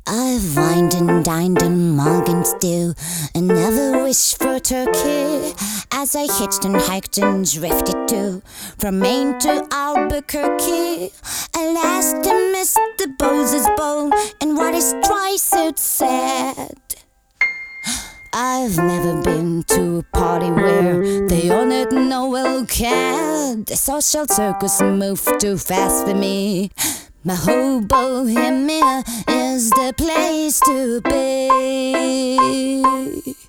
I've wined and dined in Morgan stew and never wished for turkey. As I hitched and hiked and drifted too, from Maine to Albuquerque. Alas, I missed the Bose's Bowl, and what is twice so sad? I've never been to a party where they all need Noel Cad. The social circus moved too fast for me. My whole bohemia is the place to be.